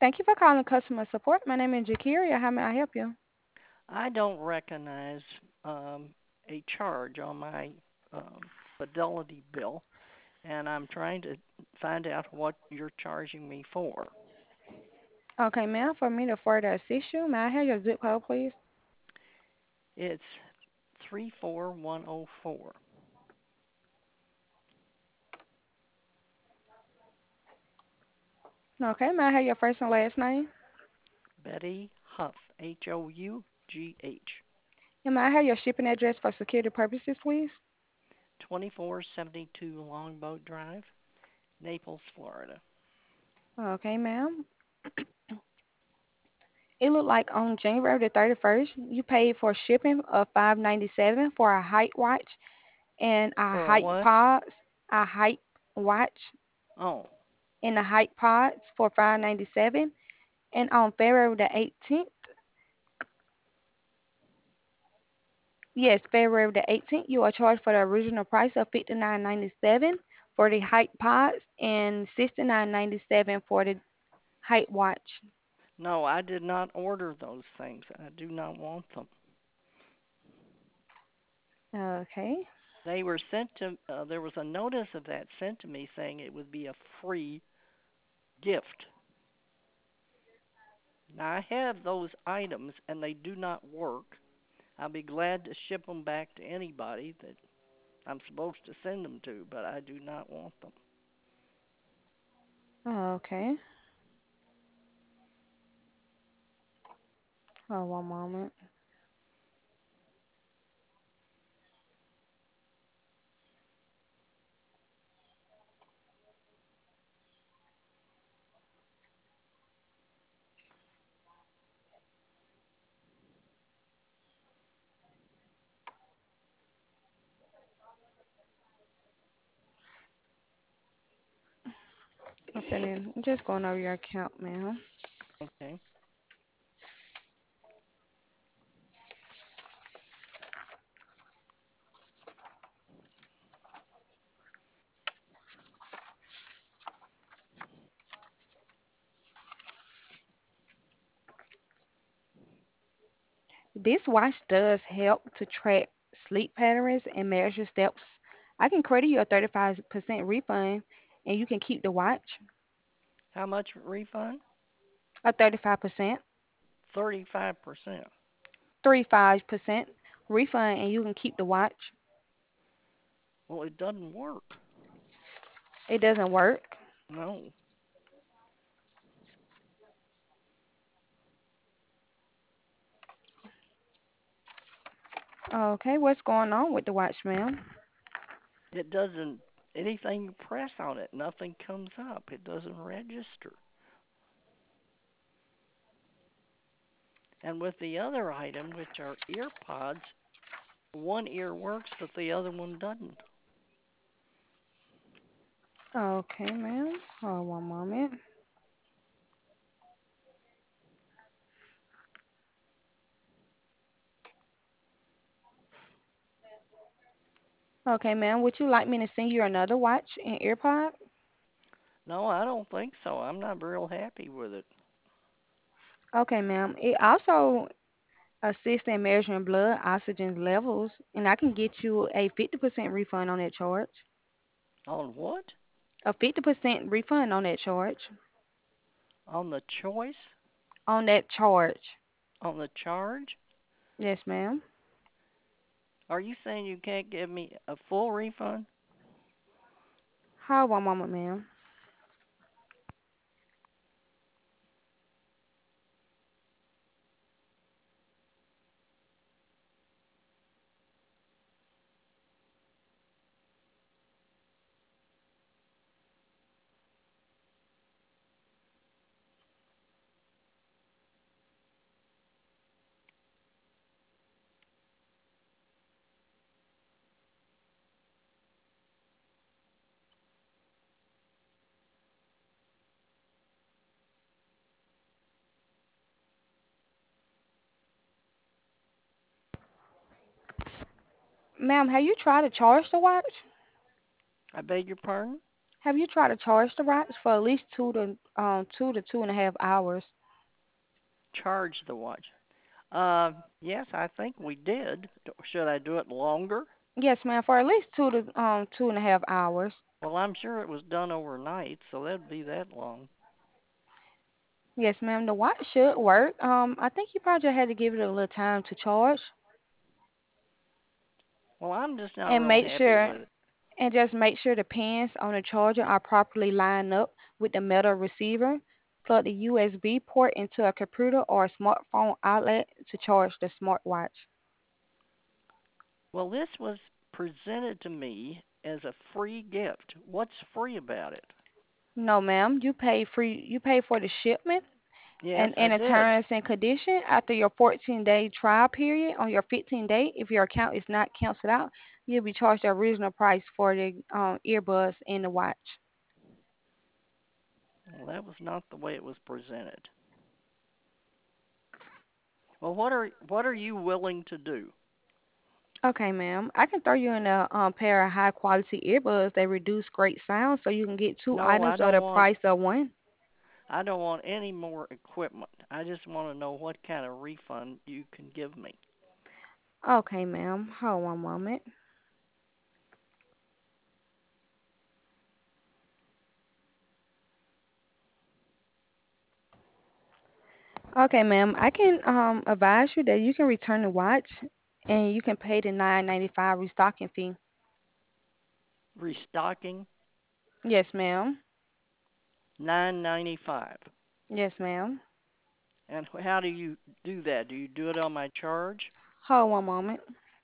Thank you for calling customer support. My name is Jakiria. How may I help you? I don't recognize a charge on my fidelity bill, and I'm trying to find out what you're charging me for. Okay, ma'am, for me to further assist you, may I have your zip code, please? It's 34104. Okay, may I have your first and last name? Betty Huff, Hough. And may I have your shipping address for security purposes, please? 2472 Longboat Drive, Naples, Florida. Okay, ma'am. It looked like on January the 31st, you paid for shipping of $597 for a height watch and a For a height what? pods, a height watch Oh, and a height pods for $597. And on February the 18th, yes, February the 18th, you are charged for the original price of 59.97 for the height pods and 69.97 for the height watch. no, I did not order those things. I do not want them. Okay. They were sent to, there was a notice of that sent to me saying it would be a free gift. Now, I have those items and they do not work. I'll be glad to ship them back to anybody that I'm supposed to send them to, but I do not want them. Okay. Oh, one moment. I'm just going over your account, ma'am. Okay. This watch does help to track sleep patterns and measure steps. I can credit you a 35% refund and you can keep the watch. How much refund? A 35%, 35%. 35% refund and you can keep the watch. Well, it doesn't work. It doesn't work. No. Okay, what's going on with the watch, ma'am? It doesn't, anything you press on it, nothing comes up. It doesn't register. And with the other item, which are ear pods, one ear works, but the other one doesn't. Okay, ma'am. Oh, one moment. Okay, ma'am. Would you like me to send you another watch and earpod? No, I don't think so. I'm not real happy with it. Okay, ma'am. It also assists in measuring blood oxygen levels, and I can get you a 50% refund on that charge. On what? A 50% refund on that charge. On the choice? On that charge. On the charge? Yes, ma'am. Are you saying you can't give me a full refund? Hold one moment, ma'am. Ma'am, have you tried to charge the watch? I beg your pardon? Have you tried to charge the watch for at least 2 to 2.5 hours? Charge the watch. Yes, I think we did. Should I do it longer? Yes, ma'am, for at least 2 to 2.5 hours. Well, I'm sure it was done overnight, so that'd be that long. Yes, ma'am, the watch should work. I think you probably just had to give it a little time to charge, Well, I'm just not and real make happy sure with it. and just make sure the pins on the charger are properly lined up with the metal receiver. Plug the USB port into a computer or a smartphone outlet to charge the smartwatch. Well, this was presented to me as a free gift. What's free about it? No, ma'am, you pay for the shipment Yes, and I in a did. terms and condition after your 14-day trial period on your 15th day, if your account is not canceled out, you'll be charged the original price for the earbuds and the watch. Well, that was not the way it was presented. Well, what are you willing to do? Okay, ma'am. I can throw you in a pair of high quality earbuds that reduce great sound so you can get two No, items at the price of one. I don't want any more equipment. I just want to know what kind of refund you can give me. Okay, ma'am. Hold one moment. Okay, ma'am. I can advise you that you can return the watch and you can pay the 9.95 restocking fee. Restocking, Yes, ma'am. 9.95. Yes, ma'am. And how do you do that? Do you do it on my charge? Hold one moment.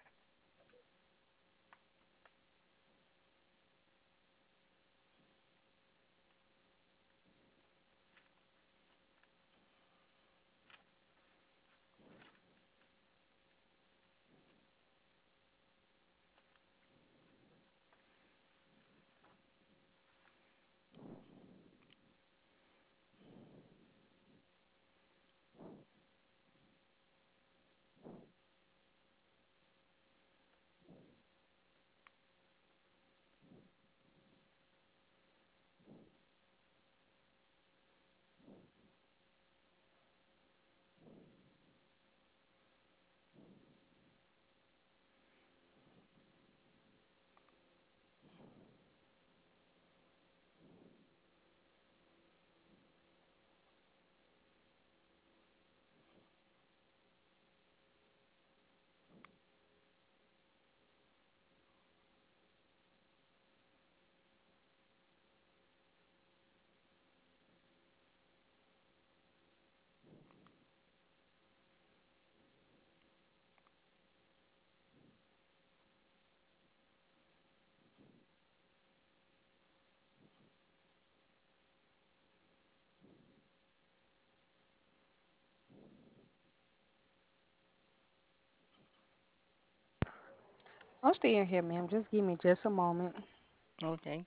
I'm still here, ma'am. Just give me just a moment. Okay.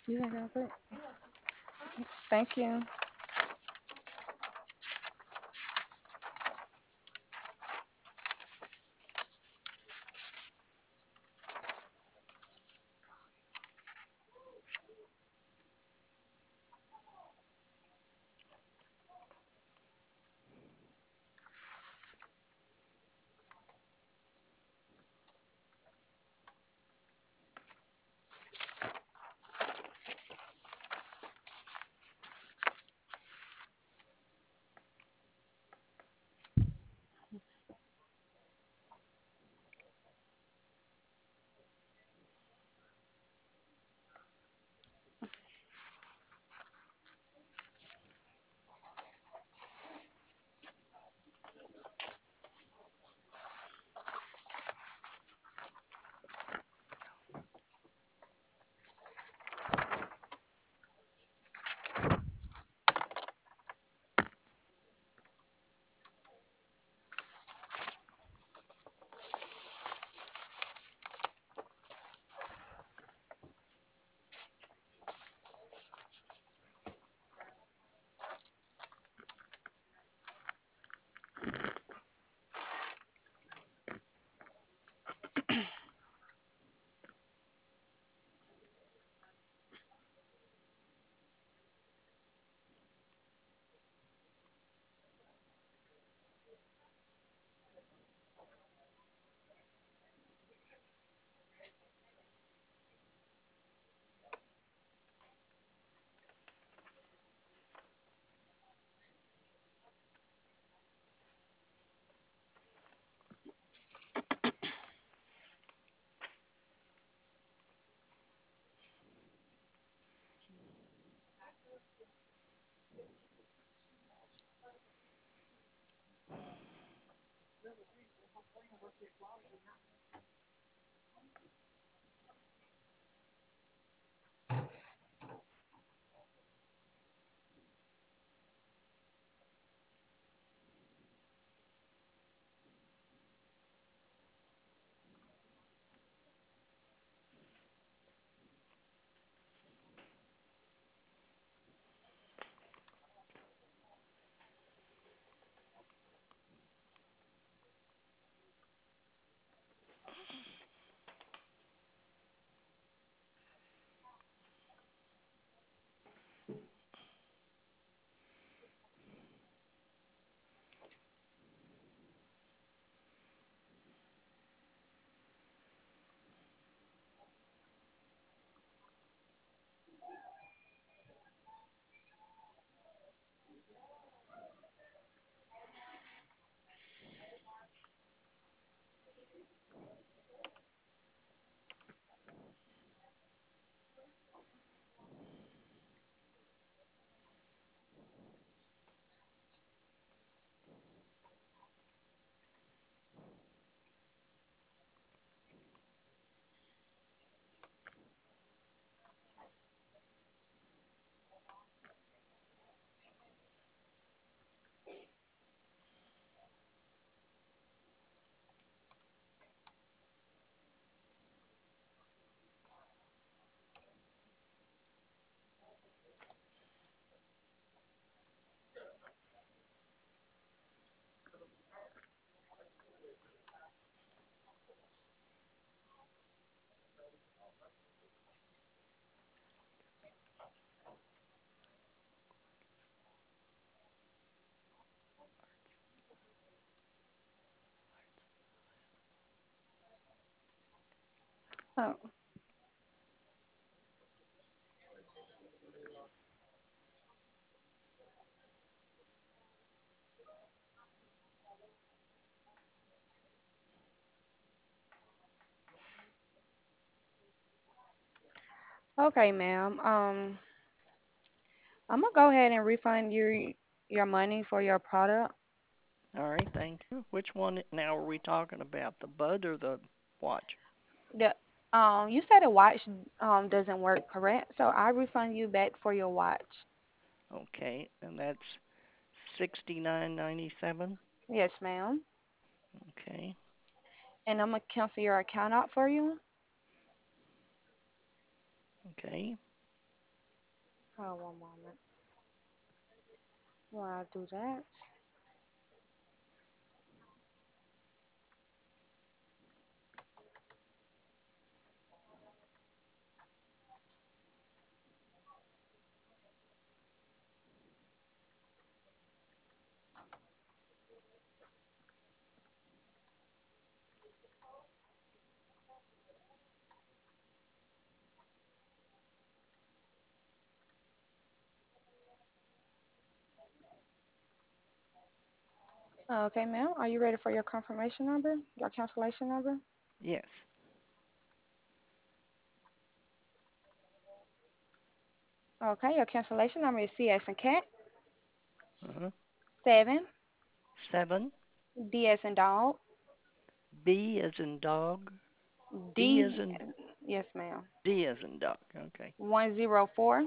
You think I'll put? Thank you. Oh, okay, ma'am. I'm gonna go ahead and refund your money for your product. All right, thank you. Which one now are we talking about? The bud or the watch? The you said a watch doesn't work, correct? So I refund you back for your watch. Okay, and that's 69.97. Yes, ma'am. Okay. And I'm gonna cancel your account out for you. Okay. Oh, one moment. While I do that. Okay, ma'am. Are you ready for your confirmation number? Your cancellation number? Yes. Okay, your cancellation number is C as in cat, Uh-huh. 7, 7. D as in dog, B as in dog. D as D, in yes, ma'am. D as in dog. Okay. 104,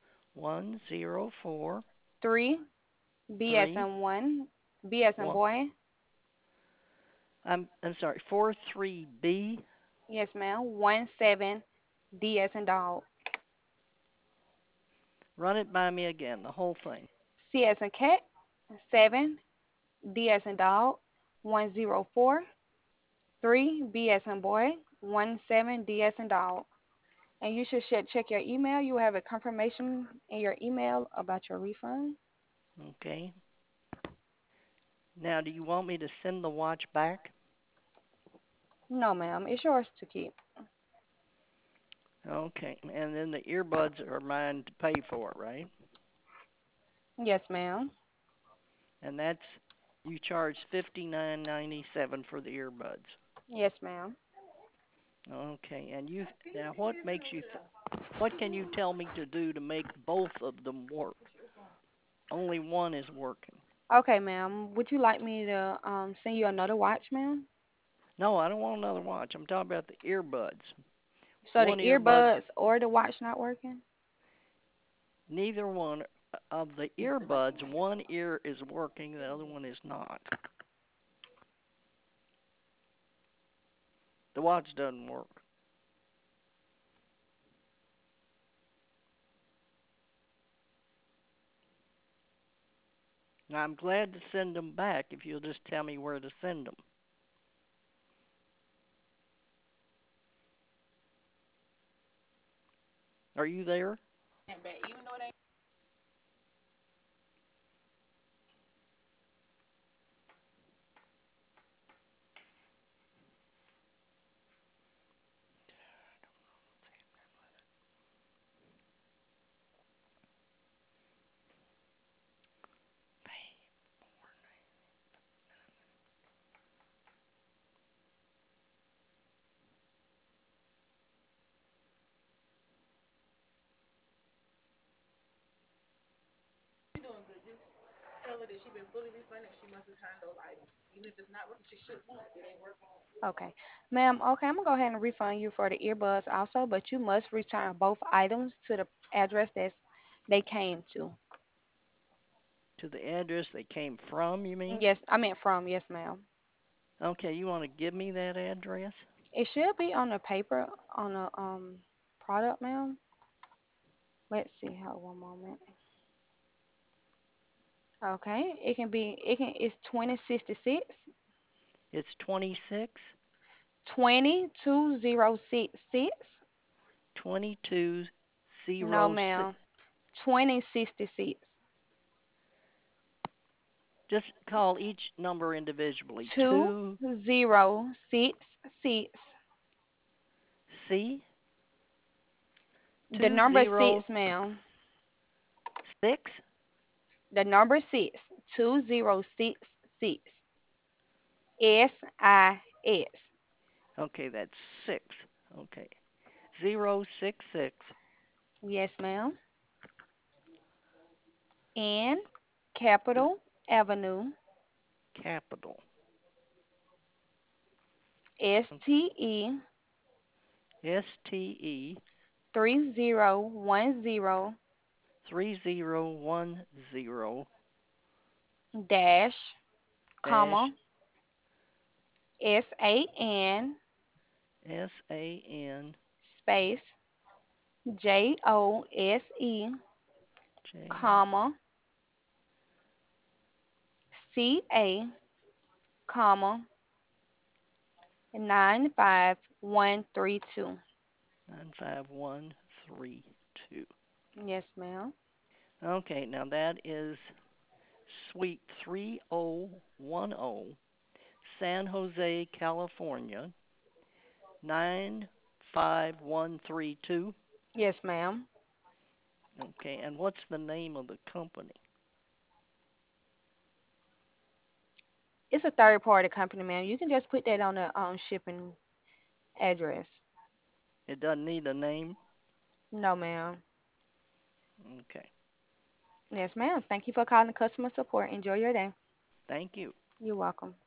104 3, B as 3 in 1, B as in 1. boy, I'm sorry. 43B. yes, ma'am. 17, D as in dog, Run it by me again. The whole thing. C as in cat, 7, D as in dog, 104, 3, B as in boy, 17, D as in dog. And you should check your email. You will have a confirmation in your email about your refund. Okay. Now, do you want me to send the watch back? No, ma'am. It's yours to keep. Okay. And then the earbuds are mine to pay for, right? Yes, ma'am. And that's you charge 59.97 for the earbuds. Yes, ma'am. Okay. And you now what makes you what can you tell me to do to make both of them work? Only one is working. Okay, ma'am. Would you like me to send you another watch, ma'am? No, I don't want another watch. I'm talking about the earbuds. So the One earbud, earbuds or the watch not working? neither one of the earbuds, one ear is working, the other one is not. The watch doesn't work. Now, I'm glad to send them back if you'll just tell me where to send them. Are you there? Okay. Ma'am, okay, I'm gonna go ahead and refund you for the earbuds also, but you must return both items to the address that they came to. To the address they came from, you mean? Yes, I meant from, yes, ma'am. Okay, you want to give me that address? It should be on the paper on the product, ma'am. Let's see how one moment. Okay, it's 2066 It's 26 22066. No, 2206. ma'am. 2066 Just call each number individually. two 2 zero six six. C The number 206. 6, ma'am. 6. The number 6 2066 SIS. Okay, that's 6. Okay. 066 Yes, ma'am. And Capitol Avenue, Capital. STE STE 3010 3010 dash dash comma SAN SAN space JOSE J comma, CA, comma, 95132. 95132. Yes, ma'am. Okay, now that is Suite 3010, San Jose, California, 95132. Yes, ma'am. Okay, and what's the name of the company? It's a third party company, ma'am. You can just put that on the shipping address. It doesn't need a name? No, ma'am. Okay, Yes, ma'am. Thank you for calling customer support. Enjoy your day. thank you. You're welcome.